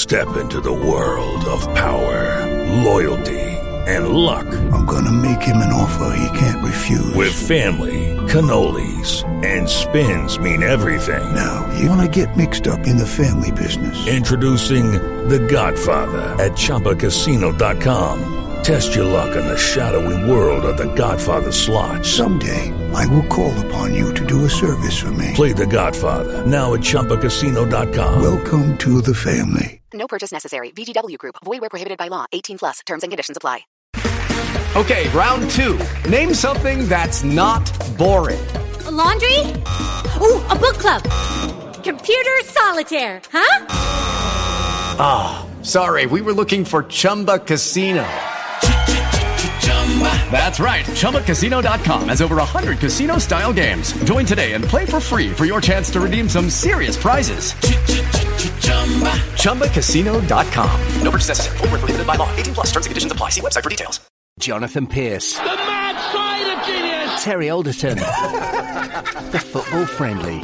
Step into the world of power, loyalty, and luck. I'm gonna make him an offer he can't refuse. With family, cannolis, and spins mean everything. Now, you wanna get mixed up in the family business. Introducing The Godfather at ChumbaCasino.com. Test your luck in the shadowy world of The Godfather slot. Someday, I will call upon you to do a service for me. Play The Godfather, now at ChumbaCasino.com. Welcome to the family. No purchase necessary. VGW Group. Void where prohibited by law. 18+. Terms and conditions apply. Okay, round two. Name something that's not boring. A laundry? Ooh, a book club. Computer solitaire, huh? Ah, sorry. We were looking for Chumba Casino. That's right. ChumbaCasino.com has over 100 casino-style games. Join today and play for free for your chance to redeem some serious prizes. ChumbaCasino.com. No purchase necessary. Void where prohibited by law. 18+. Terms and conditions apply. See website for details. Jonathan Pierce. The mad side of genius. Terry Alderton. The football friendly.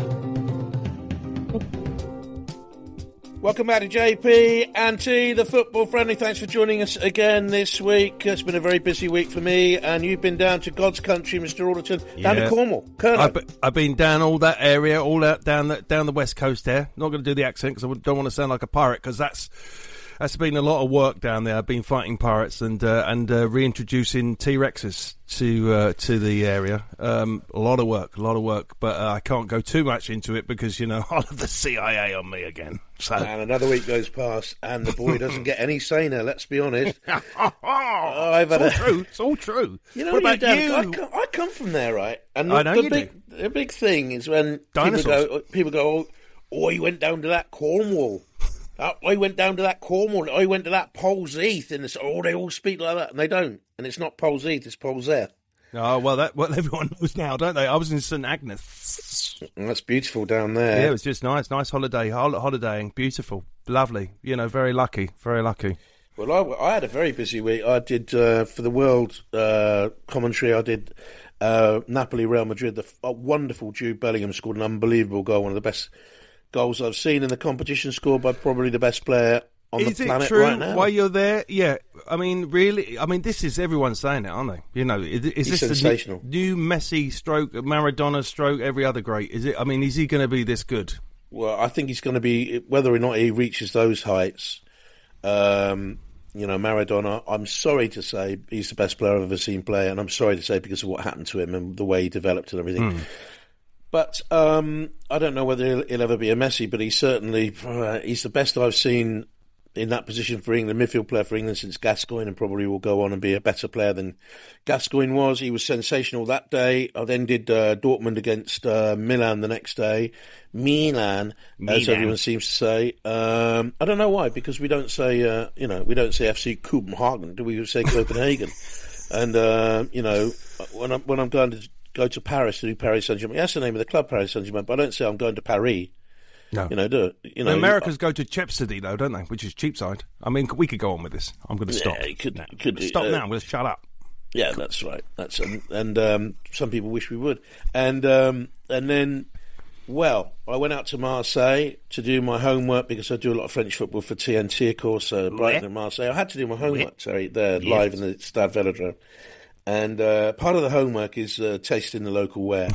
Welcome back to JP and T, the football friendly. Thanks for joining us again this week. It's been a very busy week for me, and you've been down to God's country, Mr. Alderton, down to Cornwall. I've been down all that area, all out down the west coast there. Not going to do the accent because I don't want to sound like a pirate, because that's been a lot of work down there. I've been fighting pirates and reintroducing T-Rexes to the area. A lot of work, but I can't go too much into it because, I'll have the CIA on me again. So. And another week goes past and the boy doesn't get any saner, let's be honest. It's all true. What about you? I come from there, right? And I know you do. The big thing is when people go, oh, you went down to that Cornwall. I went down to that Cornwall. I went to that Poles Heath, and they all speak like that, and they don't. And it's not Poles Heath; it's Polesare. Oh well, everyone knows now, don't they? I was in St Agnes. That's beautiful down there. Yeah, it was just nice holidaying, beautiful, lovely. Very lucky, very lucky. Well, I had a very busy week. I did for the World commentary. I did Napoli, Real Madrid. The wonderful Jude Bellingham scored an unbelievable goal, one of the best goals I've seen in the competition, scored by probably the best player on the planet right now. Is it true while you're there? Yeah. I mean, really, this is everyone's saying it, aren't they? Is this sensational. The new Messi stroke, Maradona stroke, every other great? Is it? Is he going to be this good? Well, I think he's going to be, whether or not he reaches those heights, Maradona, I'm sorry to say, he's the best player I've ever seen play, and I'm sorry to say because of what happened to him and the way he developed and everything. But I don't know whether he'll ever be a Messi, but he's certainly he's the best I've seen in that position for England, midfield player for England since Gascoigne, and probably will go on and be a better player than Gascoigne was. He was sensational that day. I then did Dortmund against Milan the next day. Milan, as everyone seems to say. I don't know why, because we don't say we don't say FC Copenhagen, do we? Say Copenhagen. And when I'm going to go to Paris to do Paris Saint-Germain. That's the name of the club, Paris Saint-Germain. But I don't say I'm going to Paris. No. Americans go to Chepsody, though, don't they? Which is Cheapside. We could go on with this. I'm going to stop. You could stop now. I'm going to shut up. Yeah, that's right. That's and some people wish we would. And then, I went out to Marseille to do my homework because I do a lot of French football for TNT, of course. Brighton and Marseille. I had to do my homework. Sorry, there live in the Stade Velodrome. And part of the homework is tasting the local ware.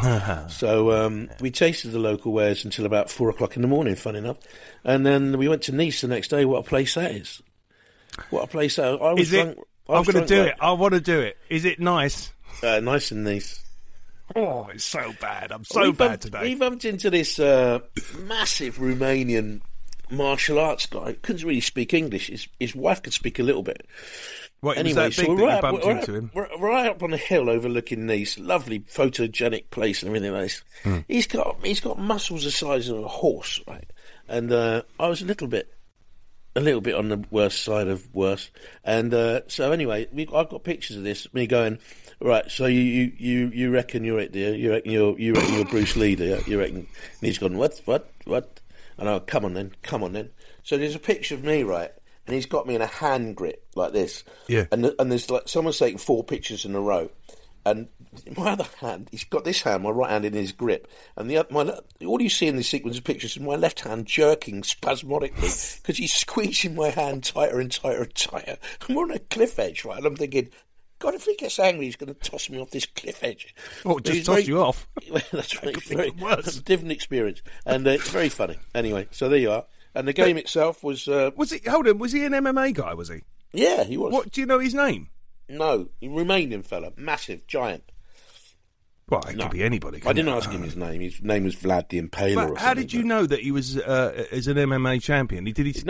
So we tasted the local wares until about 4 o'clock in the morning, fun enough. And then we went to Nice the next day. What a place that is. What a place that is. I was drunk. I'm going to do it. I want to do it. Is it nice? Nice in Nice. Oh, it's so bad. I'm so bad today. We bumped into this massive Romanian martial arts guy. Couldn't really speak English. His wife could speak a little bit. What, anyway, was that big that you bumped into him? We're right up on a hill overlooking Nice, lovely photogenic place and everything like this. He's got muscles the size of a horse, right? And I was a little bit on the worst side of worse. And so anyway, I've got pictures of this. Me going, right? So you reckon you're it, dear? You reckon you're Bruce Lee, dear? You reckon? And he's gone, what? And I go, come on then. So there's a picture of me, right? And he's got me in a hand grip like this. Yeah. And there's like someone's taking 4 pictures in a row. And my other hand, he's got this hand, my right hand in his grip, and all you see in this sequence of pictures is my left hand jerking spasmodically because he's squeezing my hand tighter and tighter and tighter. I'm on a cliff edge, right? And I'm thinking, God, if he gets angry, he's going to toss me off this cliff edge. Oh, just toss you off? That's right. It's a different experience, and it's very funny. Anyway, so there you are. And the game itself was... was he? Hold on, was he an MMA guy, was he? Yeah, he was. What, do you know his name? No, he Romanian fella, massive, giant. Well, it could be anybody. I didn't ask him his name. His name was Vlad the Impaler. But how did you know that he was as an MMA champion?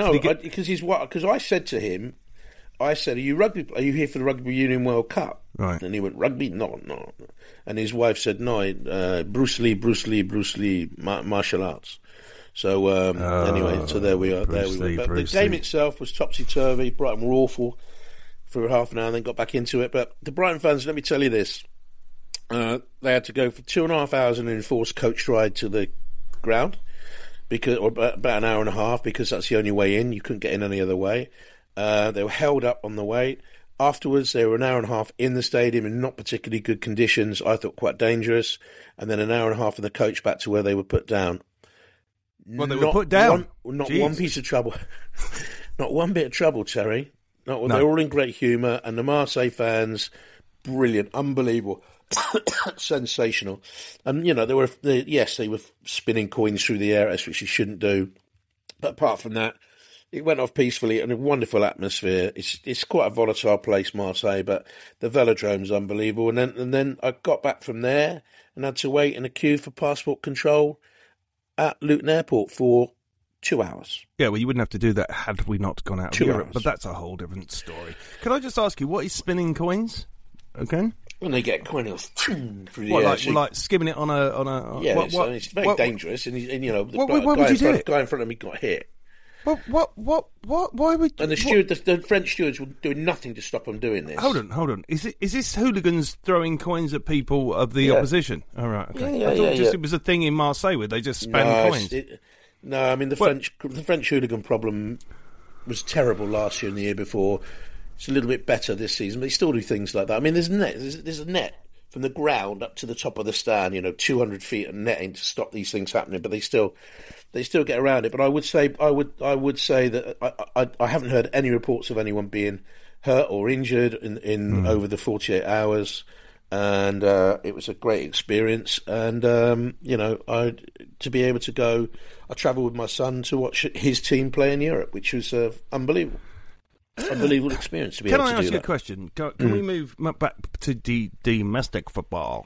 Because I said to him, I said, "Are you here for the Rugby Union World Cup?" Right. And he went, "Rugby? No." And his wife said, "No, Bruce Lee, martial arts." So anyway, so there we are. But the game itself was topsy-turvy. Brighton were awful for half an hour and then got back into it. But the Brighton fans, let me tell you this. They had to go for 2.5 hours in an enforced coach ride to the ground, or about an hour and a half, because that's the only way in. You couldn't get in any other way. They were held up on the way. Afterwards, they were an hour and a half in the stadium in not particularly good conditions. I thought quite dangerous. And then an hour and a half in the coach back to where they were put down. Well, they were put down. Not one piece of trouble. Not one bit of trouble, Terry. No. They're all in great humour, and the Marseille fans, brilliant, unbelievable, sensational. And they were spinning coins through the air, which you shouldn't do. But apart from that, it went off peacefully and a wonderful atmosphere. It's quite a volatile place, Marseille, but the velodrome's unbelievable. And then I got back from there and had to wait in a queue for passport control at Luton Airport for 2 hours. Yeah, well, you wouldn't have to do that had we not gone out of 2 Europe, hours. but that's a whole different story. Can I just ask you, what is spinning coins again? When they get coin through the air. Like skimming it on a... Yeah, it's very dangerous. And why would you do it? The guy in front of me got hit. Why would... And the French stewards were doing nothing to stop them doing this. Hold on. Is this hooligans throwing coins at people of the opposition? All right, okay. I thought it was a thing in Marseille where they just spam coins. The French hooligan problem was terrible last year and the year before. It's a little bit better this season, but they still do things like that. I mean, there's a net from the ground up to the top of the stand, 200 feet of netting to stop these things happening, but they still get around it. But I would say that I haven't heard any reports of anyone being hurt or injured in over the 48 hours, and it was a great experience. And to be able to go, I travelled with my son to watch his team play in Europe, which was unbelievable. Unbelievable experience to be able to do that. Can I ask you a question? Can we move back to domestic football?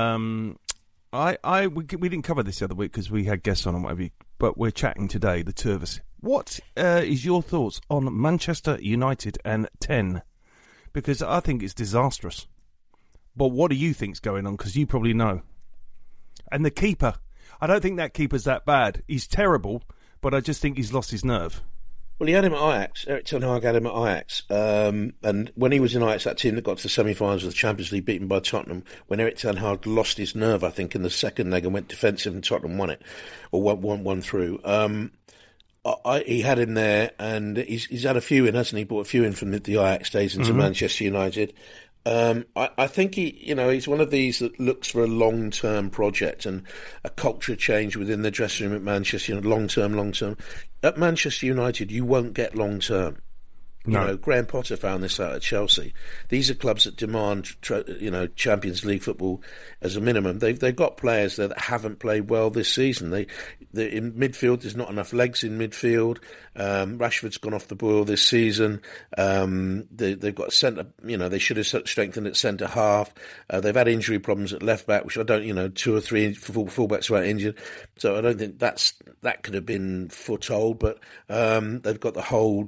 We didn't cover this the other week because we had guests on and whatever, but we're chatting today, the two of us. What is your thoughts on Manchester United and 10? Because I think it's disastrous. But what do you think's going on? Because you probably know. And the keeper, I don't think that keeper's that bad. He's terrible, but I just think he's lost his nerve. Well, he had him at Ajax. Erik ten Hag had him at Ajax. And when he was in Ajax, that team that got to the semi-finals of the Champions League, beaten by Tottenham, when Erik ten Hag lost his nerve, I think, in the second leg and went defensive and Tottenham won it, or won through. He had him there, and he's had a few in, hasn't he? Brought a few in from the Ajax days into Manchester United. I think he's one of these that looks for a long-term project and a culture change within the dressing room at Manchester United. Long-term. At Manchester United, you won't get long-term. No. Graham Potter found this out at Chelsea. These are clubs that demand, Champions League football as a minimum. They've got players there that haven't played well this season. They in midfield, there's not enough legs in midfield. Rashford's gone off the boil this season. They've got a centre. They should have strengthened at centre half. They've had injury problems at left back, which I don't. 2 or 3 fullbacks were injured, so I don't think that could have been foretold. But they've got the whole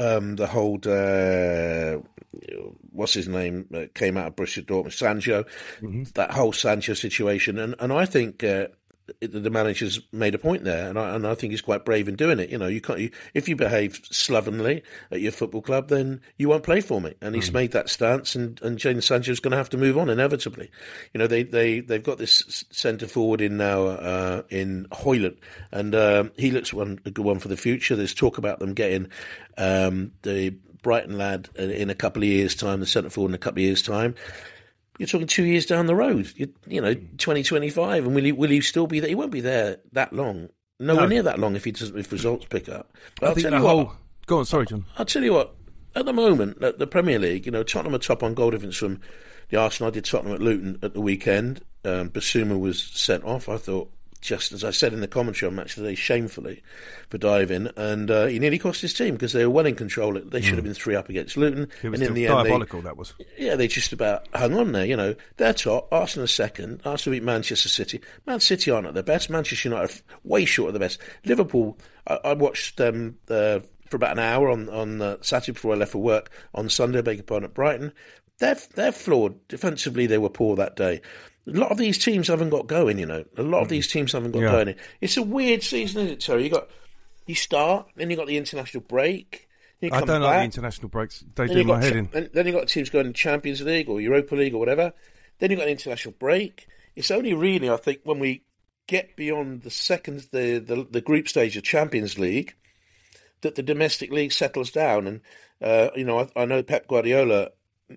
what's his name came out of Borussia Dortmund, Sancho, that whole Sancho situation, and I think the manager's made a point there, and I think he's quite brave in doing it. You can't, if you behave slovenly at your football club, then you won't play for me. And he's made that stance, and Jadon Sancho's going to have to move on inevitably. They've got this centre forward in now in Højlund, and he looks a good one for the future. There's talk about them getting the Brighton lad in a couple of years' time, the centre forward in a couple of years' time. You're talking 2 years down the road. 2025, and will he still be there? He won't be there that long. Nowhere near that long if results pick up. But I'll tell you what. Go on, sorry, John. I'll tell you what. At the moment, at the Premier League, Tottenham are top on goal difference from the Arsenal. I did Tottenham at Luton at the weekend. Basuma was sent off. I thought, just as I said in the commentary on Match Today, shamefully for diving, and he nearly cost his team because they were well in control. They should have been 3 up against Luton, It was and in the diabolical. end, that was. Yeah, they just about hung on there. They're top. Arsenal are second. Arsenal beat Manchester City. Man City aren't at their best. Manchester United are way short of the best. Liverpool. I watched them for about an hour on Saturday before I left for work. On Sunday, beg your pardon, at Brighton. They're flawed defensively. They were poor that day. A lot of these teams haven't got going, A lot of these teams haven't got going. It's a weird season, isn't it, Terry? You start, then you got the international break. I don't like the international breaks. They do my head in. Then you got teams going to Champions League or Europa League or whatever. Then you got an international break. It's only really, I think, when we get beyond the group stage of Champions League that the domestic league settles down. And I know Pep Guardiola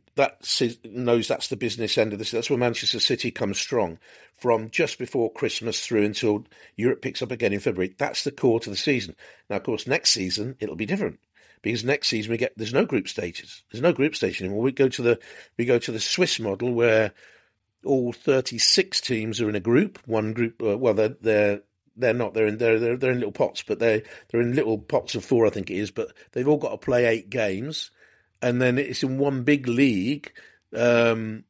knows that's the business end of this. That's where Manchester City comes strong, from just before Christmas through until Europe picks up again in February. That's the core to the season. Now, of course, next season it'll be different, because next season there's no group stages. There's no group stage anymore. We go to the Swiss model, where all 36 teams are in a group. One group, they're not. They're in little pots, but they're in little pots of 4, I think it is. But they've all got to play 8 games. And then it's in one big league. The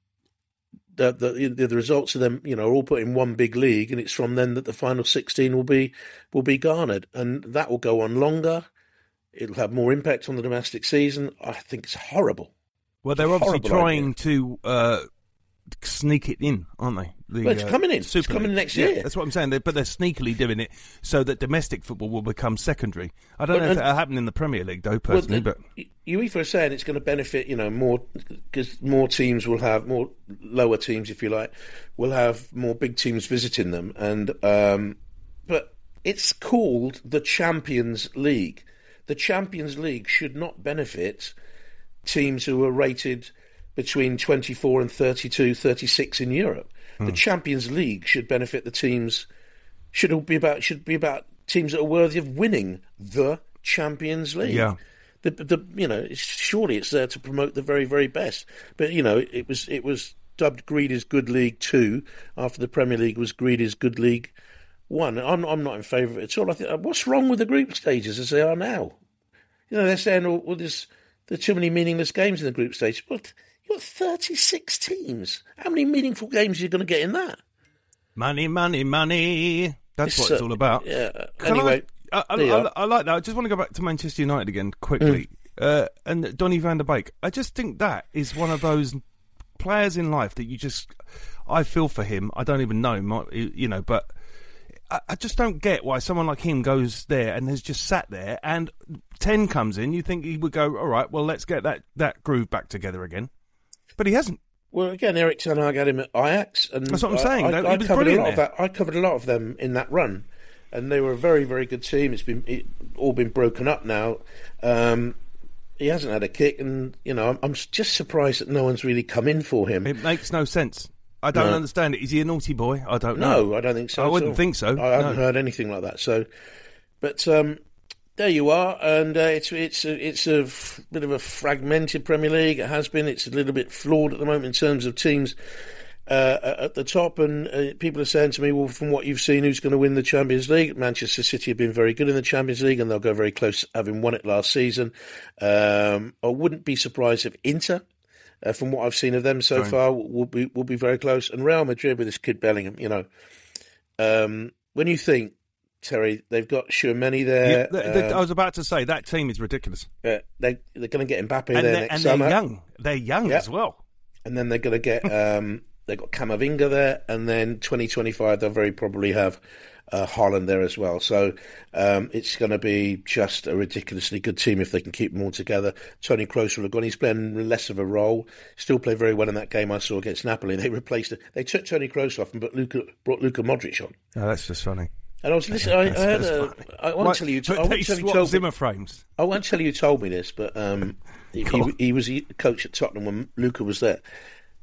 results of them, are all put in one big league, and it's from then that the final 16 will be garnered, and that will go on longer. It'll have more impact on the domestic season. I think it's horrible. Well, they're obviously trying to sneak it in, aren't they? It's coming in. It's coming next year. Yeah, that's what I'm saying. But they're sneakily doing it so that domestic football will become secondary. I don't know if that'll happen in the Premier League, though, personally. But UEFA are saying it's going to benefit, more, because more teams will have more lower teams, if you like, will have more big teams visiting them, and but it's called the Champions League. The Champions League should not benefit teams who are rated between 24 and 32, 36 in Europe. The Champions League should benefit the teams. Should be about teams that are worthy of winning the Champions League. Yeah. Surely it's there to promote the very, very best. But it was dubbed Greedy's Good League 2 after the Premier League was Greedy's Good League 1. I'm not in favour of it at all. I think, what's wrong with the group stages as they are now? They're saying, there's too many meaningless games in the group stage. What? You've got 36 teams. How many meaningful games are you going to get in that? Money, money, money. That's what it's all about. Yeah. Anyway, I like that. I just want to go back to Manchester United again quickly. And Donny van der Beek. I just think that is one of those players in life that I feel for him. I don't even know him, but I just don't get why someone like him goes there and has just sat there, and 10 comes in. You think he would go, all right, well, let's get that groove back together again. But he hasn't. Well, again, Eric Ten Hag had him at Ajax, and that's what I'm saying. I covered a lot of that. I covered a lot of them in that run, and they were a very, very good team. It's all been broken up now. He hasn't had a kick, and I'm just surprised that no one's really come in for him. It makes no sense. I don't understand it. Is he a naughty boy? I don't know. No, I don't think so. I wouldn't think so. I haven't heard anything like that. So, but there you are, and it's a bit of a fragmented Premier League. It has been. It's a little bit flawed at the moment in terms of teams at the top, and people are saying to me, well, from what you've seen, who's going to win the Champions League? Manchester City have been very good in the Champions League, and they'll go very close, having won it last season. I wouldn't be surprised if Inter, from what I've seen of them so far, will be very close. And Real Madrid with this kid Bellingham, when you think, Terry, they've got Tchouaméni there. Yeah, I was about to say, that team is ridiculous. They're going to get Mbappe there next summer. They're young as well. And then they're going to get they've got Camavinga there, and then 2025 they'll very probably have Haaland there as well. So it's going to be just a ridiculously good team if they can keep them all together. Toni Kroos will have gone. He's playing less of a role. Still played very well in that game I saw against Napoli. They took Toni Kroos off and brought Luka Modric on. Oh, that's just funny. And I was listening. I won't tell you. I won't tell you. Told Zimmer frames. I won't tell you. You told me this, but he was a coach at Tottenham when Luka was there.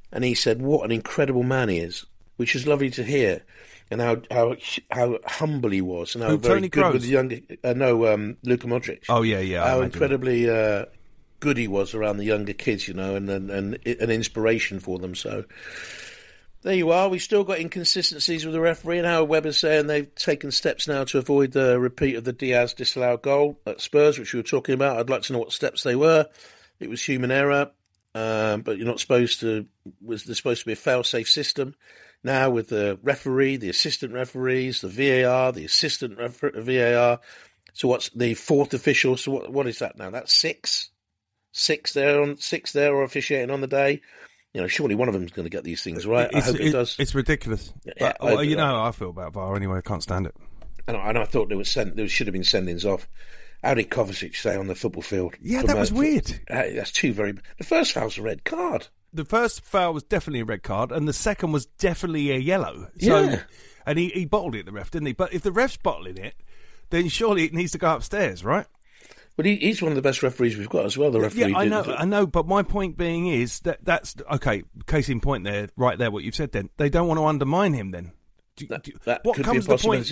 And he said what an incredible man he is, which is lovely to hear, and how humble he was, and how very Tony good Kroos? with the younger. Luka Modric. Oh yeah. How incredibly good he was around the younger kids, and an inspiration for them. So there you are. We've still got inconsistencies with the referee, and Howard Webber's saying they've taken steps now to avoid the repeat of the Diaz disallowed goal at Spurs, which we were talking about. I'd like to know what steps they were. It was human error, but you're not supposed to. There's supposed to be a fail-safe system now with the referee, the assistant referees, the VAR, the assistant VAR. So what's the fourth official? So what is that now? That's six there or officiating on the day. Surely one of them is going to get these things right. I hope it does. It's ridiculous. Yeah, but, how I feel about VAR anyway. I can't stand it. And I thought there should have been sendings off. How did Kovacic stay on the football field? Yeah, that was weird. That's the first foul's a red card. The first foul was definitely a red card, and the second was definitely a yellow. So, yeah. And he bottled it, the ref, didn't he? But if the ref's bottling it, then surely it needs to go upstairs, right? But he's one of the best referees we've got as well. The referee. Yeah, I know. But my point being is that's okay. Case in point, there, right there. What you've said. Then they don't want to undermine him. Then that what could comes be a the point?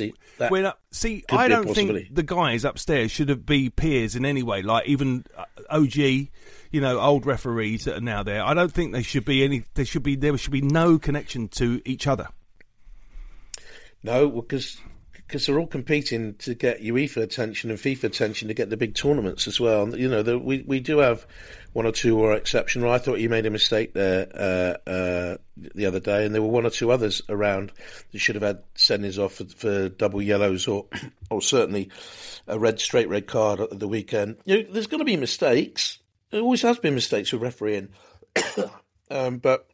I don't think the guys upstairs should be peers in any way. Like even OG, old referees that are now there. I don't think they should be any. There should be no connection to each other. No, because they're all competing to get UEFA attention and FIFA attention to get the big tournaments as well. We do have one or two who are exceptional. I thought you made a mistake there the other day, and there were one or two others around that should have had sendings off for double yellows or certainly a straight red card at the weekend. There's going to be mistakes. There always has been mistakes with refereeing, but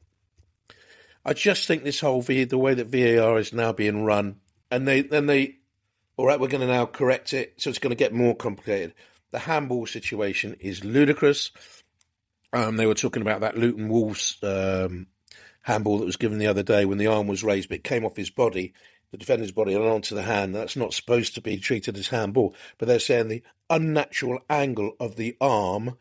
I just think this whole the way that VAR is now being run. And they, all right, we're going to now correct it, so it's going to get more complicated. The handball situation is ludicrous. They were talking about that Luton Wolves handball that was given the other day when the arm was raised, but it came off his body, the defender's body, and onto the hand. That's not supposed to be treated as handball, but they're saying the unnatural angle of the arm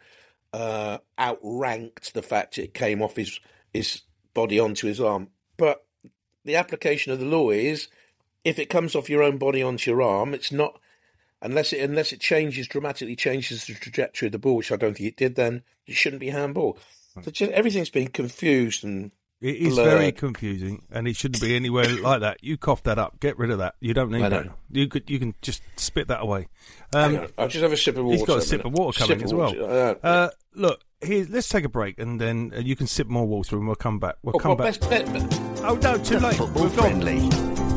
outranked the fact it came off his body onto his arm. But the application of the law is, if it comes off your own body onto your arm, it's not, unless it dramatically changes the trajectory of the ball, which I don't think it did then, it shouldn't be handball. So everything's been confused and it is blurred. Very confusing, and it shouldn't be anywhere like that. You cough that up. Get rid of that. You don't need that. You can just spit that away. I'll just have a sip of water. He's got a sip of water coming as well. Look, let's take a break, and then you can sip more water, and we'll come back. We'll come back. Oh no, too late. Football friendly.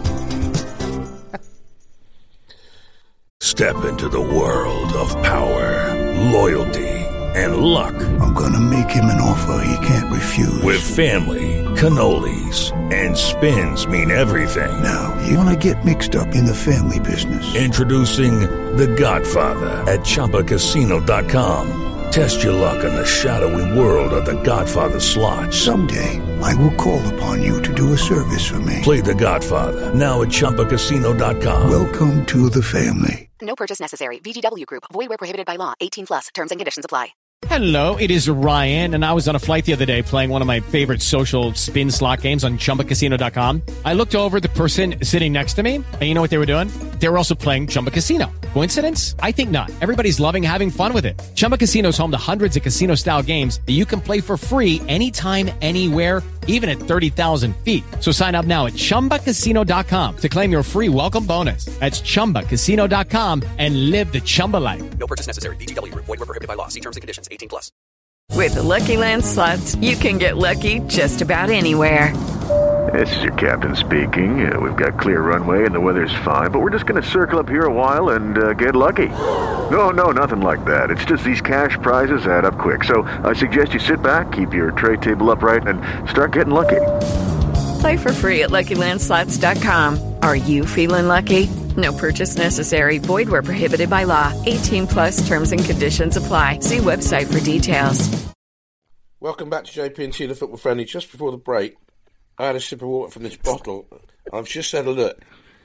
Step into the world of power, loyalty, and luck. I'm gonna make him an offer he can't refuse. With family, cannolis, and spins mean everything. Now, you wanna get mixed up in the family business. Introducing The Godfather at ChumbaCasino.com. Test your luck in the shadowy world of The Godfather slot. Someday, I will call upon you to do a service for me. Play The Godfather now at ChumbaCasino.com. Welcome to the family. No purchase necessary. VGW Group. Void where prohibited by law. 18+. Terms and conditions apply. Hello, it is Ryan, and I was on a flight the other day playing one of my favorite social spin slot games on ChumbaCasino.com. I looked over at the person sitting next to me, and you know what they were doing? They were also playing Chumba Casino. Coincidence? I think not. Everybody's loving having fun with it. Chumba Casino is home to hundreds of casino-style games that you can play for free anytime, anywhere, even at 30,000 feet. So sign up now at ChumbaCasino.com to claim your free welcome bonus. That's ChumbaCasino.com and live the Chumba life. No purchase necessary. VGW Group. Void where prohibited by law. See terms and conditions. 18+. With the Lucky Land Slots, you can get lucky just about anywhere. This is your captain speaking. We've got clear runway and the weather's fine, but we're just going to circle up here a while and get lucky. No, nothing like that. It's just these cash prizes add up quick. So I suggest you sit back, keep your tray table upright, and start getting lucky. Play for free at LuckyLandSlots.com. Are you feeling lucky? No purchase necessary. Void where prohibited by law. 18+ terms and conditions apply. See website for details. Welcome back to JP&T, the Football Friendly. Just before the break, I had a sip of water from this bottle. I've just had a look.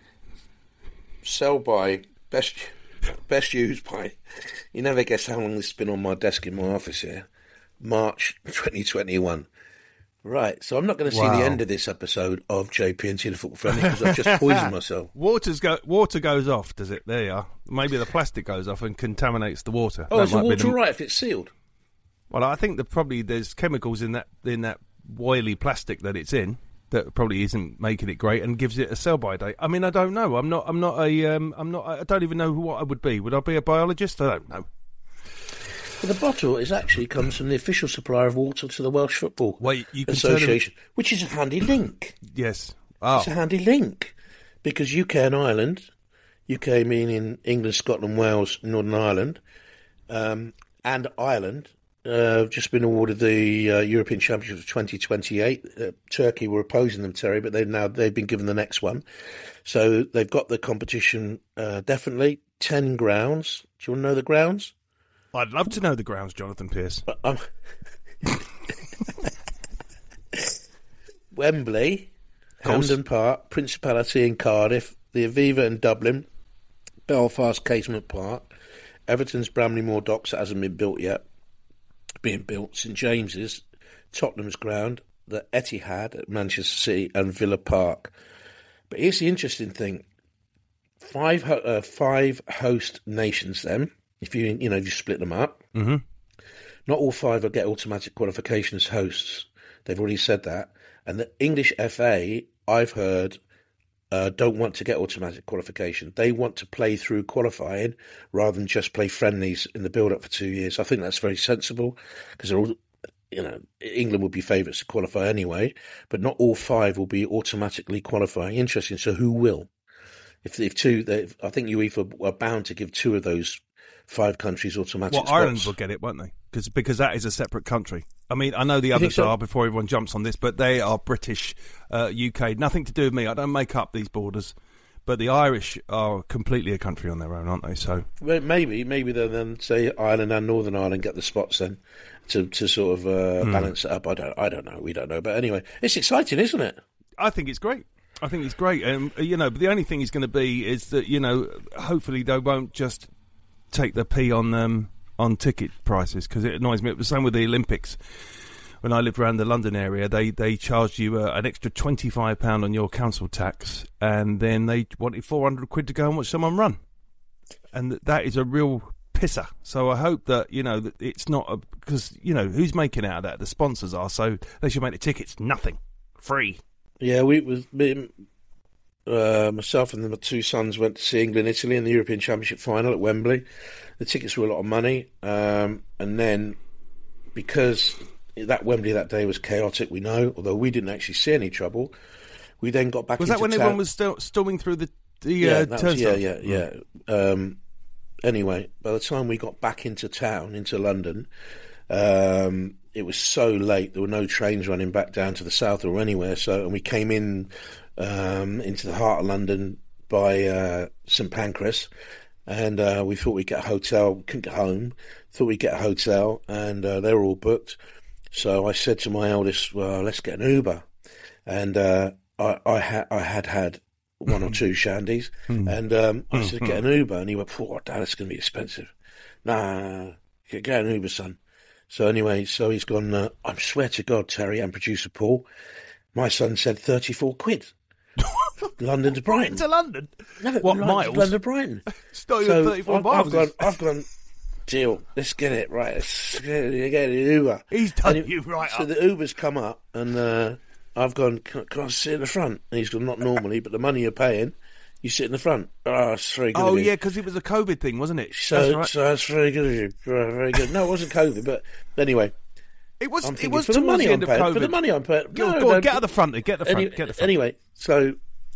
Sell by, best used by, you never guess how long this has been on my desk in my office here. March 2021. Right, so I'm not going to see the end of this episode of JPNT the Football Friendly because I've just poisoned myself. Water goes off, does it? There you are. Maybe the plastic goes off and contaminates the water. Oh, is the water all right if it's sealed? Well, I think there's chemicals in that oily plastic that it's in that probably isn't making it great and gives it a sell-by date. I mean, I don't know. I don't even know what I would be. Would I be a biologist? I don't know. Well, the bottle comes from the official supplier of water to the Welsh Football Association, which is a handy link. Yes. It's a handy link because UK and Ireland, UK meaning England, Scotland, Wales, Northern Ireland, and Ireland, just been awarded the European Championship of 2028. Turkey were opposing them, Terry, but they've been given the next one. So they've got the competition definitely. 10 grounds. Do you want to know the grounds? I'd love to know the grounds, Jonathan Pearce. Wembley, Hampden Park, Principality in Cardiff, the Aviva in Dublin, Belfast Casement Park, Everton's Bramley-Moore Docks, that hasn't been built yet, being built, St James's, Tottenham's ground, the Etihad at Manchester City, and Villa Park. But here's the interesting thing: five host nations. Then, if you split them up, not all 5 will get automatic qualification as hosts. They've already said that, and the English FA, I've heard, don't want to get automatic qualification. They want to play through qualifying rather than just play friendlies in the build-up for 2 years. I think that's very sensible because they're all, England would be favourites to qualify anyway, but not all 5 will be automatically qualifying. Interesting. So who will? If two, I think UEFA are bound to give 2 of those 5 countries automatic spots. Ireland will get it, won't they? Because that is a separate country. I mean, I know the others are before everyone jumps on this, but they are British, UK. Nothing to do with me. I don't make up these borders. But the Irish are completely a country on their own, aren't they? So well, maybe they'll then say Ireland and Northern Ireland get the spots then to sort of balance it up. I don't know. We don't know. But anyway, it's exciting, isn't it? I think it's great. But the only thing is going to be is that, hopefully they won't just take the pee on ticket prices, because it annoys me. It was the same with the Olympics. When I lived around the London area, they charged you an extra £25 on your council tax, and then they wanted £400 to go and watch someone run. And that is a real pisser. So I hope that, that it's not because, who's making out of that? The sponsors are, so they should make the tickets nothing. Free. Yeah, myself and the 2 sons went to see England-Italy in the European Championship final at Wembley. The tickets were a lot of money, and then because that Wembley that day was chaotic, we know, although we didn't actually see any trouble, we then got back into town. Was that when everyone was storming through the turnstiles? Yeah. Anyway, by the time we got back into town, into London, it was so late, there were no trains running back down to the south or anywhere, and we came in into the heart of London by St Pancras, and we thought we'd get a hotel. We couldn't get home. Thought we'd get a hotel, and they were all booked. So I said to my eldest, "Well, let's get an Uber." And I had 1 or 2 shandies, and I said, "Get an Uber," and he went, "Oh, Dad, it's going to be expensive." Nah, get an Uber, son. So anyway, he's gone. I swear to God, Terry and producer Paul, my son said £34. London to Brighton. To London? No, what miles? London to Brighton. It's not even 34 miles. I've gone. Deal. Let's get it right. Let's get an Uber. He's done you right so up. The Uber's come up, and I've gone. Can I sit in the front? And he's gone. Not normally, but the money you're paying, you sit in the front. Oh, it's very good. Oh yeah, because it was a COVID thing, wasn't it? So that's very good of you. Very good. No, it wasn't COVID, but anyway. It was. It was for the money I'm paying. COVID. For the money I'm paying. Go on, get out the front. Get the front. Anyway, so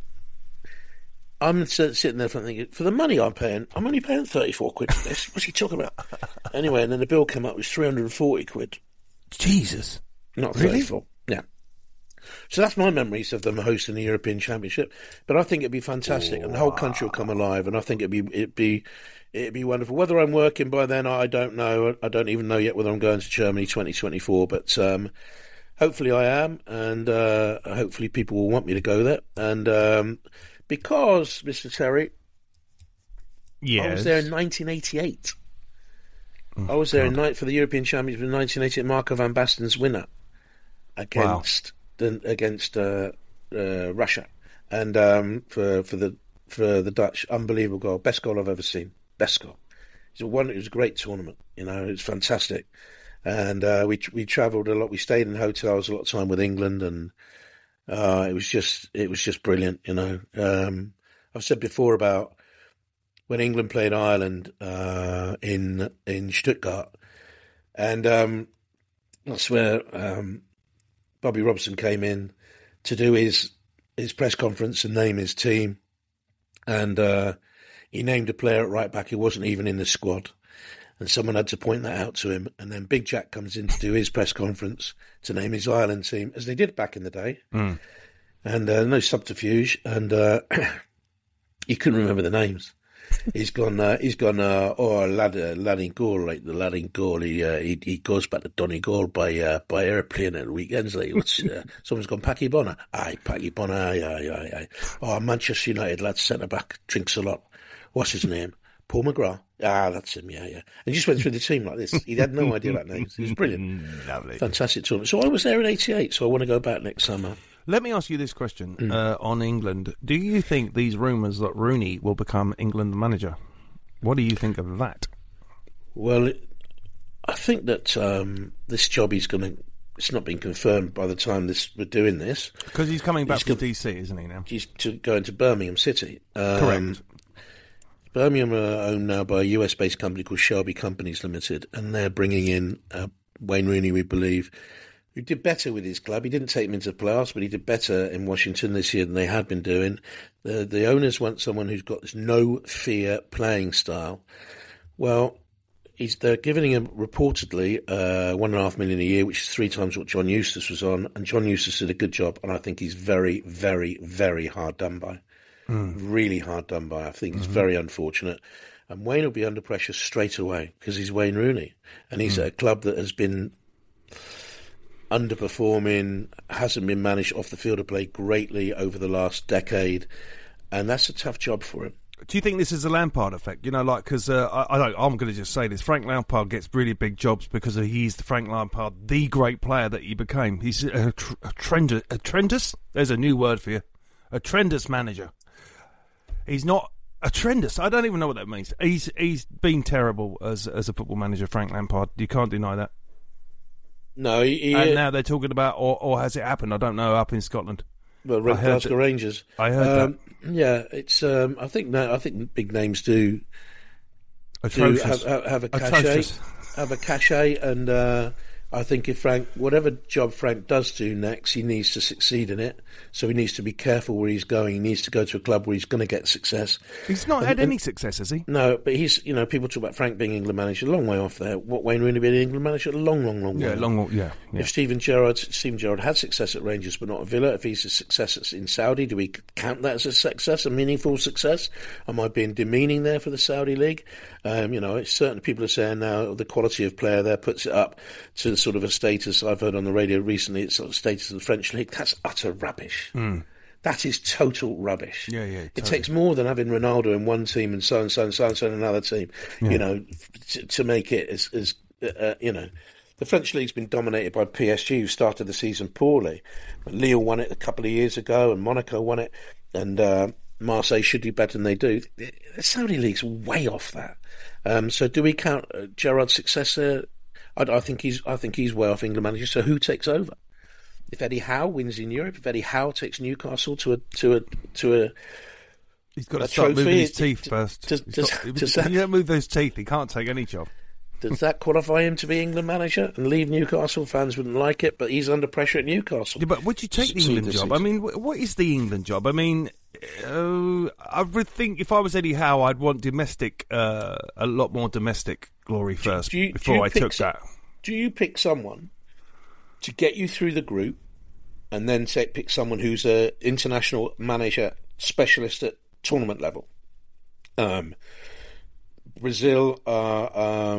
I'm sitting there thinking, for the money I'm paying, I'm only paying £34 for this. What's he talking about? Anyway, and then the bill came up, it was £340. Jesus. Not 34. Yeah. So that's my memories of them hosting the European Championship. But I think it'd be fantastic, and the whole country will come alive, and I think it'd be wonderful. Whether I'm working by then, I don't know. I don't even know yet whether I'm going to Germany 2024, but hopefully I am, and hopefully people will want me to go there. And because, Mr. Terry, yes. I was there in 1988. I was there for the European Championship in 1988, Marco van Basten's winner. against Russia, and for the Dutch, unbelievable goal, best goal I've ever seen, best goal. It was a great tournament, it was fantastic, and we travelled a lot. We stayed in hotels a lot of time with England, and it was just brilliant. I've said before about when England played Ireland in Stuttgart, and that's where Bobby Robson came in to do his press conference and name his team, and he named a player at right back who wasn't even in the squad, and someone had to point that out to him. And then Big Jack comes in to do his press conference to name his Ireland team, as they did back in the day, and no subterfuge, and he couldn't remember the names. He's gone. Oh, lad in goal, right? The lad in goal. He goes back to Donegal by airplane at weekends. Like, someone's gone Packy Bonner. Aye, Packy Bonner. Aye. Oh, Manchester United lad, centre back, drinks a lot. What's his name? Paul McGrath. Ah, that's him. Yeah. And he just went through the team like this. He had no idea about names. It was brilliant. Lovely, fantastic tournament. So I was there in '88. So I want to go back next summer. Let me ask you this question on England. Do you think these rumours that Rooney will become England manager? What do you think of that? Well, I think that this job it's not been confirmed by the time we're doing this. Because he's coming back from DC, isn't he, now? He's going to Birmingham City. Correct. Birmingham are owned now by a US-based company called Shelby Companies Limited, and they're bringing in Wayne Rooney, we believe, who did better with his club. He didn't take them into the playoffs, but he did better in Washington this year than they had been doing. The owners want someone who's got this no-fear playing style. Well, they're giving him reportedly $1.5 million a year, which is 3 times what John Eustace was on. And John Eustace did a good job, and I think he's very, very, very hard done by. Really hard done by. I think it's very unfortunate. And Wayne will be under pressure straight away because he's Wayne Rooney, and he's at a club that has been underperforming, hasn't been managed off the field of play greatly over the last decade, and that's a tough job for him. Do you think this is a Lampard effect? Because I'm going to just say this. Frank Lampard gets really big jobs because he's the Frank Lampard, the great player that he became. He's a trendus? There's a new word for you. A trendus manager. He's not a trendus. I don't even know what that means. He's been terrible as a football manager, Frank Lampard. You can't deny that. No, and now they're talking about, or has it happened? I don't know. Up in Scotland, well, Glasgow Rangers. I heard that. Yeah, it's. I think big names do have a cachet, and I think if whatever job Frank does do next, he needs to succeed in it. So he needs to be careful where he's going. He needs to go to a club where he's going to get success. He's not had any success, has he? No, but he's. People talk about Frank being England manager, a long way off there. What Wayne Rooney being England manager, a long way. Yeah. If Steven Gerrard had success at Rangers but not at Villa, if he's a success in Saudi, do we count that as a success, a meaningful success? Am I being demeaning there for the Saudi league? It's certain people are saying now the quality of player there puts it up to sort of a status I've heard on the radio recently. It's sort of status of the French league. That's utter rubbish. That is total rubbish. Yeah. Totally. It takes more than having Ronaldo in one team and so and so in another team. Yeah. To make it as the French league's been dominated by PSG, who started the season poorly. Lille won it a couple of years ago, and Monaco won it, and Marseille should do better than they do. The Saudi league's way off that. So do we count Gerrard's success there? I think he's way off England manager. So who takes over? If Eddie Howe wins in Europe, if Eddie Howe takes Newcastle to a he's got to start moving his teeth first. He don't move those teeth, he can't take any job. Does that qualify him to be England manager and leave Newcastle? Fans wouldn't like it, but he's under pressure at Newcastle. Yeah, but would you take the England job? I mean, what is the England job? I mean, I would think if I was Eddie Howe, I'd want a lot more domestic glory first before I took that. Do you pick someone to get you through the group, and then pick someone who's an international manager specialist at tournament level? Brazil are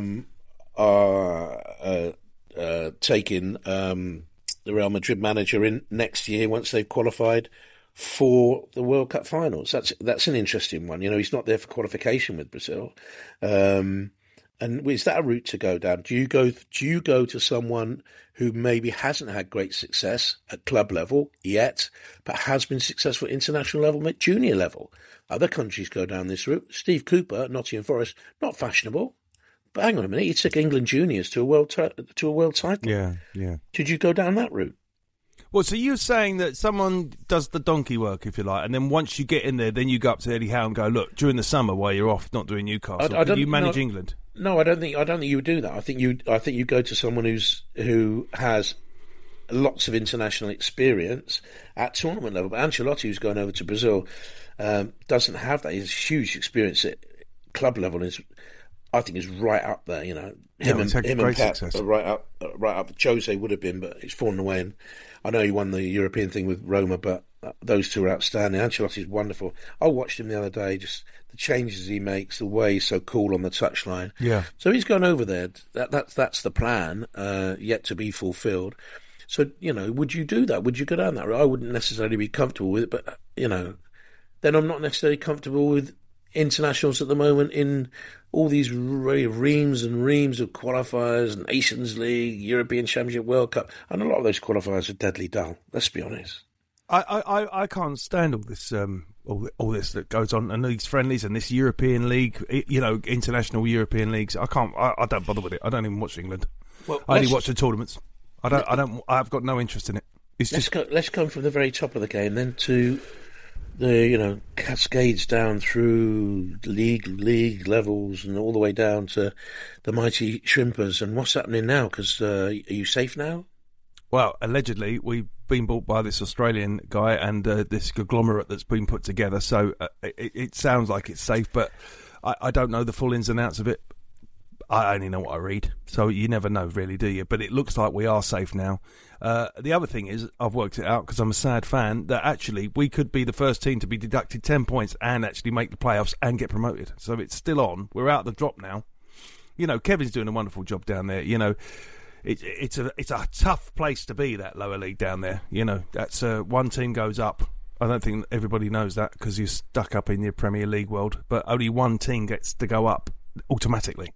taking the Real Madrid manager in next year once they've qualified for the World Cup finals. That's an interesting one. He's not there for qualification with Brazil. And is that a route to go down? Do you go to someone who maybe hasn't had great success at club level yet, but has been successful at international level, at junior level? Other countries go down this route. Steve Cooper, Nottingham Forest, not fashionable, but hang on a minute, he took England juniors to a world title. Yeah. Did you go down that route? Well, so you're saying that someone does the donkey work, if you like, and then once you get in there, then you go up to Eddie Howe and go, look, during the summer while you're off, not doing Newcastle, can you manage England? No, I don't think you would do that. I think you go to someone who has lots of international experience at tournament level. But Ancelotti, who's going over to Brazil, doesn't have that. He has huge experience at club level. I think is right up there. You know, him and Pep are right up. Jose would have been, but he's fallen away. And I know he won the European thing with Roma, but those two are outstanding. Ancelotti's wonderful. I watched him the other day, just the changes he makes, the way he's so cool on the touchline. Yeah. So he's gone over there. That's the plan, yet to be fulfilled. So, you know, would you do that? Would you go down that route? I wouldn't necessarily be comfortable with it, but, you know, then I'm not necessarily comfortable with internationals at the moment in all these reams and reams of qualifiers, Nations League, European Championship, World Cup, and a lot of those qualifiers are deadly dull. Let's be honest. I can't stand all this this that goes on, and these friendlies and this European League, you know, international European leagues. I don't bother with it. I don't even watch England. Well, I only watch the tournaments. I've got no interest in it. Let's come from the very top of the game then to the cascades down through league levels and all the way down to the mighty Shrimpers. And what's happening now? Because are you safe now? Well, allegedly we've been bought by this Australian guy and this conglomerate that's been put together. So it sounds like it's safe, but I don't know the full ins and outs of it. I only know what I read, so you never know, really, do you? But it looks like we are safe now. The other thing is, I've worked it out because I'm a sad fan, that actually we could be the first team to be deducted 10 points and actually make the playoffs and get promoted. So it's still on. We're out the drop now. You know, Kevin's doing a wonderful job down there. You know, it's a tough place to be, that lower league down there. You know, that's one team goes up. I don't think everybody knows that because you're stuck up in your Premier League world, but only one team gets to go up automatically.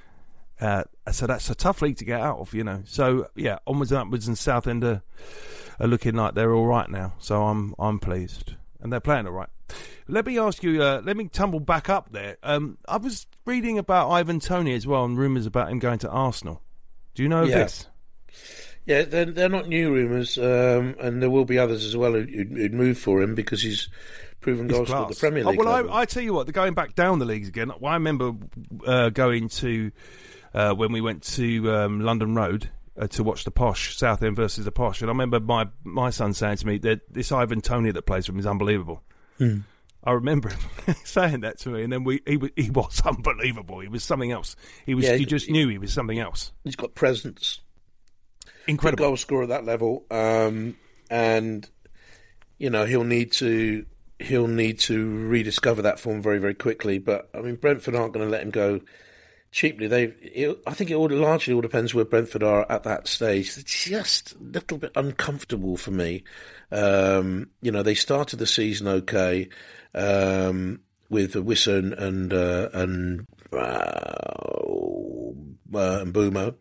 So that's a tough league to get out of, you know. So yeah, onwards and upwards, and Southend are looking like they're all right now. So I'm pleased, and they're playing all right. Let me ask you. Let me tumble back up there. I was reading about Ivan Toney as well, and rumours about him going to Arsenal. Do you know this? Yeah, they're not new rumours, and there will be others as well who'd move for him because he's proven goals for the Premier League. I tell you what, they're going back down the leagues again. I remember going to. When we went to London Road to watch the Posh, Southend versus the Posh. And I remember my son saying to me that this Ivan Toney that plays for him is unbelievable. I remember him saying that to me, and then he was unbelievable. He was something else. You just knew he was something else. He's got presence. Incredible. Good goal scorer at that level. And, you know, he'll need to rediscover that form very, very quickly. But, I mean, Brentford aren't going to let him go cheaply. I think it largely all depends where Brentford are at that stage. It's just a little bit uncomfortable for me. You know, they started the season okay with Wissa and Mbeumo,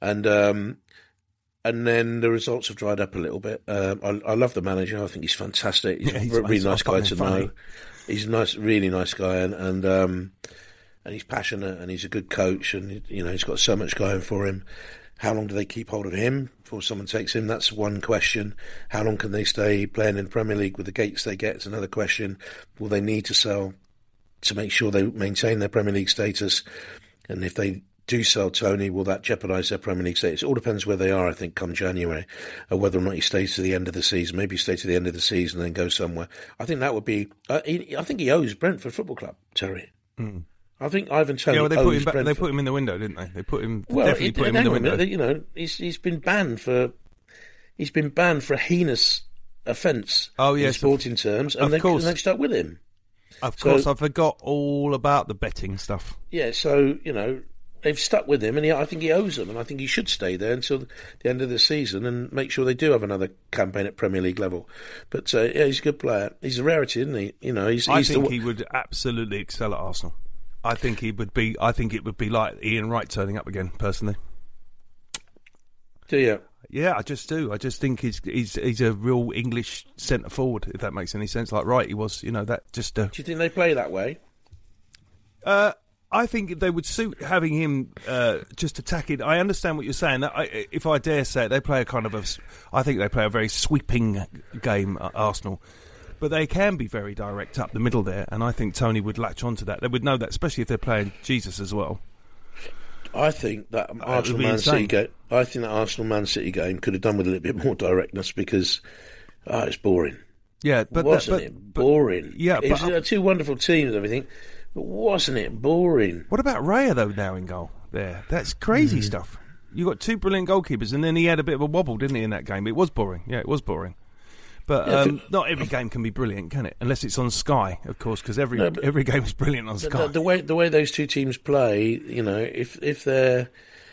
and then the results have dried up a little bit. I love the manager. I think he's fantastic. He's a really nice guy to know. He's a nice, really nice guy, and he's passionate, and he's a good coach, and you know he's got so much going for him. How long do they keep hold of him before someone takes him? That's one question. How long can they stay playing in the Premier League with the gates they get? It's another question. Will they need to sell to make sure they maintain their Premier League status? And if they do sell Toney, will that jeopardise their Premier League status? It all depends where they are, I think, come January, or whether or not he stays to the end of the season. Maybe he stays to the end of the season and then goes somewhere. I think that would be. I think he owes Brentford Football Club, Terry. I think Ivan Toney. Yeah, well, they put him in the window, didn't they? They put him. Definitely put him in the window. You know, he's been banned for a heinous offence. Oh yes, in sporting terms, and they've stuck with him. Of course, I forgot all about the betting stuff. Yeah, so you know they've stuck with him, and I think he owes them, and I think he should stay there until the end of the season and make sure they do have another campaign at Premier League level. But yeah, he's a good player. He's a rarity, isn't he? You know, I think he would absolutely excel at Arsenal. I think it would be like Ian Wright turning up again, personally. Do you? Yeah, I just do. I just think he's a real English centre forward, if that makes any sense. Like Wright, he was. That just. Do you think they play that way? I think they would suit having him just attacking. I understand what you're saying. If I dare say it, they play I think they play a very sweeping game at Arsenal. But they can be very direct up the middle there, and I think Tony would latch onto that. They would know that, especially if they're playing Jesus as well. I think that Arsenal-Man City game could have done with a little bit more directness because it's boring. Yeah, but wasn't it boring? Yeah, it was two wonderful teams and everything, but wasn't it boring? What about Raya though now in goal? There, that's crazy stuff. You got two brilliant goalkeepers, and then he had a bit of a wobble, didn't he, in that game? It was boring. Yeah, it was boring. But not every game can be brilliant, can it? Unless it's on Sky, of course, because every game is brilliant on Sky. The way those two teams play, if they're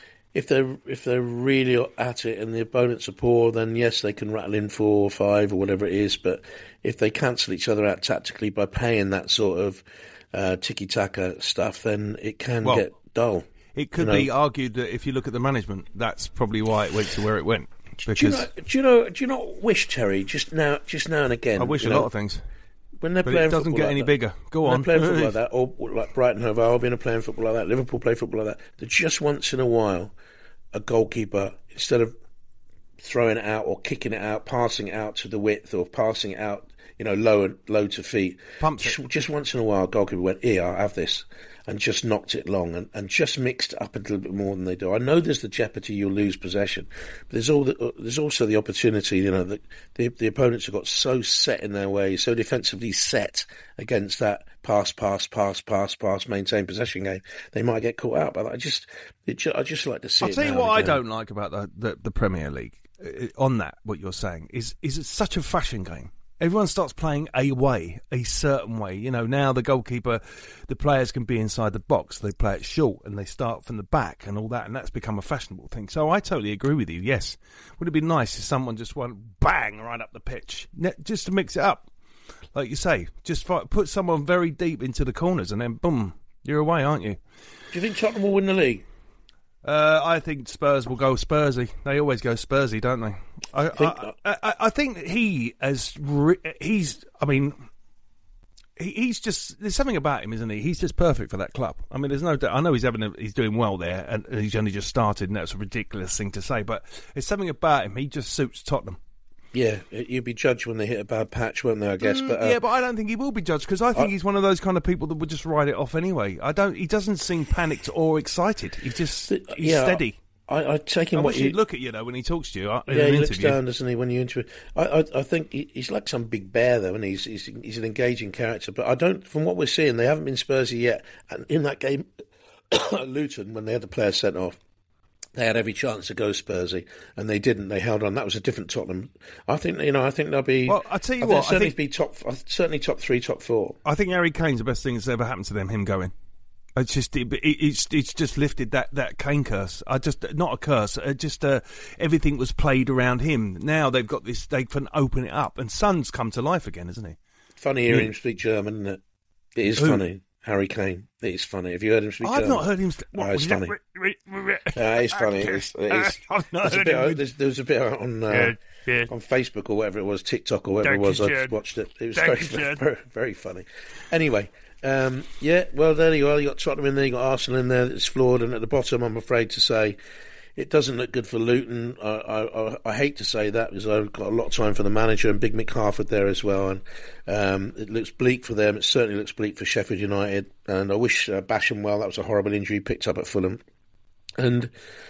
really at it and the opponents are poor, then yes, they can rattle in 4 or 5 or whatever it is. But if they cancel each other out tactically by paying that sort of tiki-taka stuff, then it can get dull. It could be argued that if you look at the management, that's probably why it went to where it went. Because do you not wish, Terry, just now and again? I wish a lot of things. When they're but playing it doesn't get any bigger. Go on. When they're playing football like that, or like Brighton Hove Albion are playing football like that, Liverpool play football like that, that just once in a while, a goalkeeper, instead of throwing it out or kicking it out, passing it out to the width or passing it out, low to feet, just once in a while, a goalkeeper went, here, I have this, and just knocked it long and just mixed it up a little bit more than they do. I know there's the jeopardy you'll lose possession, but there's also the opportunity, that the opponents have got so set in their ways, so defensively set against that pass, maintain possession game, they might get caught out by that. I just like to see it. I'll tell you what I don't like about the Premier League, on that, what you're saying, is it's such a fashion game. Everyone starts playing a certain way. Now the players can be inside the box. They play it short and they start from the back and all that, and that's become a fashionable thing. So I totally agree with you, yes. Would it be nice if someone just went bang right up the pitch, just to mix it up? Like you say, just put someone very deep into the corners and then boom, you're away, aren't you? Do you think Tottenham will win the league? I think Spurs will go Spursy. They always go Spursy, don't they? I think he's just, there's something about him, isn't he? He's just perfect for that club. I mean, there's no doubt. I know he's doing well there, and he's only just started, and that's a ridiculous thing to say. But there's something about him. He just suits Tottenham. Yeah, you'd be judged when they hit a bad patch, won't they, I guess? But yeah, but I don't think he will be judged, because I think he's one of those kind of people that would just write it off anyway. He doesn't seem panicked or excited. He's steady. I take him. I wish he'd look at you though when he talks to you. Yeah, he looks down, doesn't he? When you interview, I think he's like some big bear though, and he's an engaging character. But I don't, from what we're seeing, they haven't been Spursy yet. And in that game at Luton, when they had the players sent off, they had every chance to go Spursy, and they didn't. They held on. That was a different Tottenham. I think they'll be. Well, I tell you what, certainly top 3, top 4. I think Harry Kane's the best thing that's ever happened to them. Him going. It's just lifted that Kane curse. Not a curse. Everything was played around him. Now they've got this. They can open it up, and Son's come to life again, isn't he? Funny hearing him speak German, isn't it? It is funny. Harry Kane. It is funny. Have you heard him speak German? I've not heard him. It's funny. It's funny. I've not heard him. There's a bit on Facebook or whatever it was, TikTok or whatever it was. I watched it. It was very, very funny. Anyway. Well, there you are. You got Tottenham in there, you got Arsenal in there. It's flawed, and at the bottom, I'm afraid to say, it doesn't look good for Luton. I hate to say that because I've got a lot of time for the manager and Big Mick Harford there as well, and it looks bleak for them. It certainly looks bleak for Sheffield United, and I wish Basham well. That was a horrible injury picked up at Fulham, and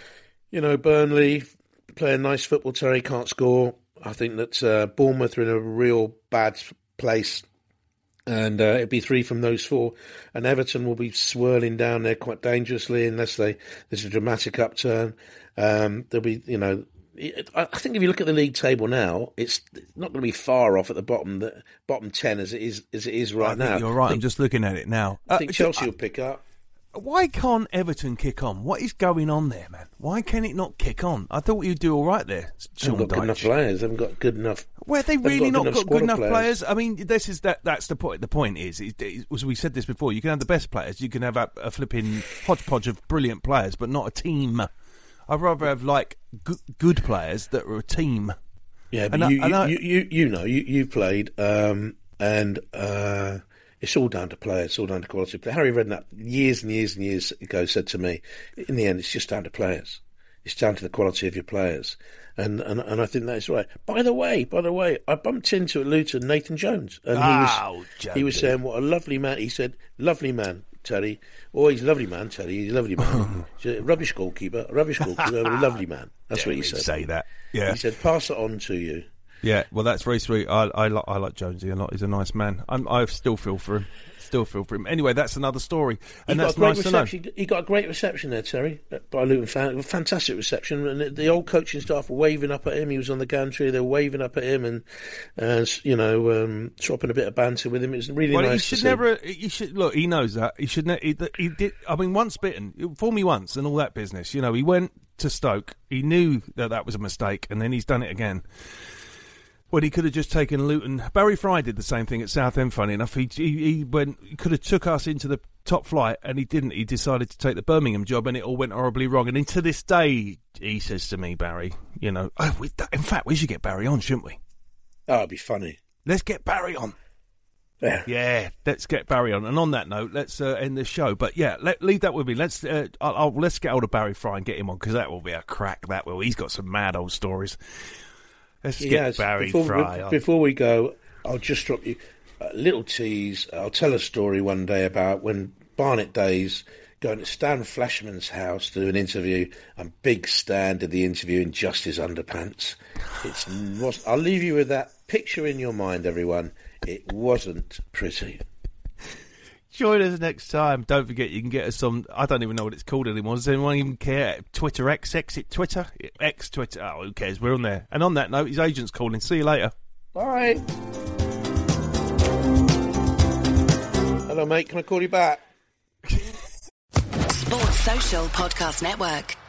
Burnley playing nice football. Terry can't score. I think that Bournemouth are in a real bad place. And it'd be 3 from those 4, and Everton will be swirling down there quite dangerously unless there's a dramatic upturn. There'll be, I think if you look at the league table now, it's not going to be far off at the bottom 10 as it is right now. You're right. I'm just looking at it now. I think Chelsea will pick up. Why can't Everton kick on? What is going on there, man? Why can it not kick on? I thought you'd do all right there, Sean Haven't got good enough players. Haven't got good enough. Well, they really not got good enough players. I mean, that's the point. The point is, as we said this before, you can have the best players. You can have a flipping hodgepodge of brilliant players, but not a team. I'd rather have like good players that are a team. Yeah, but you played, and it's all down to players. It's all down to quality. Harry Redknapp, years and years and years ago, said to me, in the end, it's just down to players. It's down to the quality of your players. And I think that's right. By the way, I bumped into at Luton Nathan Jones, and he was saying what a lovely man. He said, "Lovely man, Terry. Oh, he's a lovely man, Terry. He's a lovely man. He's a rubbish goalkeeper, a lovely man." That's what he said. Say that. Yeah. He said, "Pass it on to you." Yeah, well, that's very sweet. I like Jonesy a lot. He's a nice man. I still feel for him. Anyway, that's another story, and that's nice to know. He got a great reception there, Terry, by Luton fans. Fantastic reception, and the old coaching staff were waving up at him. He was on the gantry; they were waving up at him, and swapping a bit of banter with him. It was really nice. He should look. He knows that. He should. He did. I mean, once bitten, fool me once, and all that business. He went to Stoke. He knew that was a mistake, and then he's done it again. When he could have just taken Luton. Barry Fry did the same thing at Southend, funny enough. He could have took us into the top flight, and he didn't. He decided to take the Birmingham job, and it all went horribly wrong. And to this day, he says to me, Barry, in fact, we should get Barry on, shouldn't we? Oh, it'd be funny. Let's get Barry on. Yeah, let's get Barry on. And on that note, let's end the show. But yeah, leave that with me. Let's get hold of Barry Fry and get him on, because that will be a crack. That will. He's got some mad old stories. Let's get Barry Fry on. Before we go, I'll just drop you a little tease. I'll tell a story one day about when Barnet Days going to Stan Flashman's house to do an interview, and Big Stan did the interview in just his underpants. I'll leave you with that picture in your mind, everyone. It wasn't pretty. Join us next time. Don't forget, you can get us on. I don't even know what it's called anymore. Does anyone even care? Twitter X, Twitter? X, Twitter. Oh, who cares? We're on there. And on that note, his agent's calling. See you later. Bye. Hello, mate. Can I call you back? Sports Social Podcast Network.